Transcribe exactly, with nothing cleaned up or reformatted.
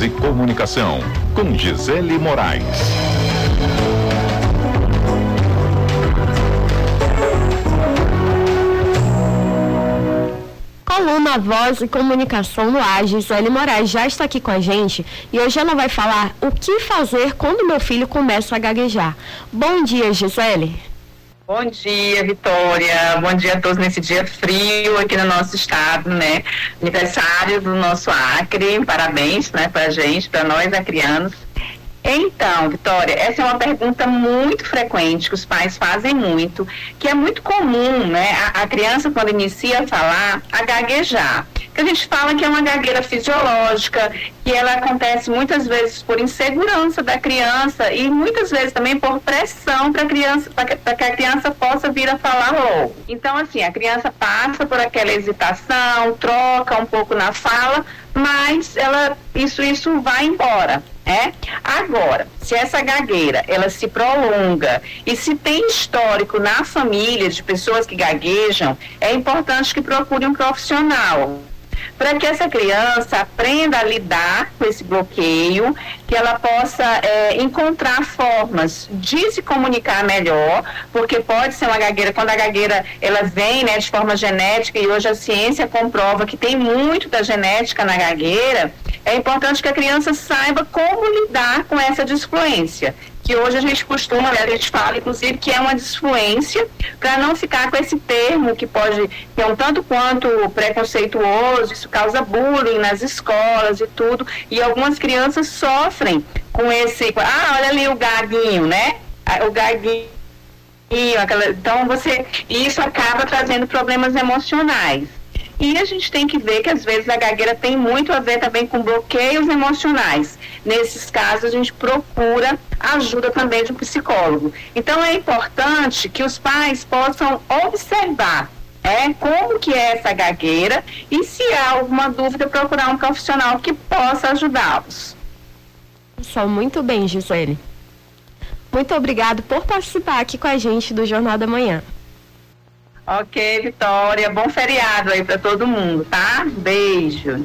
e Comunicação, com Gisele Moraes. Coluna Voz e Comunicação no ar, Gisele Moraes já está aqui com a gente e hoje ela vai falar o que fazer quando meu filho começa a gaguejar. Bom dia, Gisele. Bom dia, Vitória. Bom dia a todos nesse dia frio aqui no nosso estado, né? Aniversário do nosso Acre. Parabéns, né, pra gente, pra nós acrianos. Então, Vitória, essa é uma pergunta muito frequente que os pais fazem muito, que é muito comum, né? A, a criança, quando inicia a falar, a gaguejar. Que a gente fala que é uma gagueira fisiológica, que ela acontece muitas vezes por insegurança da criança e muitas vezes também por pressão para criança, para que, que a criança possa vir a falar logo. Então, assim, a criança passa por aquela hesitação, troca um pouco na fala, mas ela, isso, isso vai embora. É? Agora, se essa gagueira ela se prolonga e se tem histórico na família de pessoas que gaguejam, é importante que procure um profissional para que essa criança aprenda a lidar com esse bloqueio, que ela possa é, encontrar formas de se comunicar melhor, porque pode ser uma gagueira, quando a gagueira ela vem, né, de forma genética, e hoje a ciência comprova que tem muito da genética na gagueira, é importante que a criança saiba como lidar com essa disfluência, que hoje a gente costuma, a gente fala, inclusive, que é uma disfluência, para não ficar com esse termo que pode, que é um tanto quanto preconceituoso, isso causa bullying nas escolas e tudo, e algumas crianças sofrem com esse, ah, olha ali o gaguinho, né? O gaguinho, aquela, então você, isso acaba trazendo problemas emocionais. E a gente tem que ver que às vezes a gagueira tem muito a ver também com bloqueios emocionais. Nesses casos a gente procura ajuda também de um psicólogo. Então é importante que os pais possam observar é, como que é essa gagueira e se há alguma dúvida procurar um profissional que possa ajudá-los. Pessoal, muito bem, Gisele. Muito obrigado por participar aqui com a gente do Jornal da Manhã. Ok, Vitória. Bom feriado aí para todo mundo, tá? Beijo.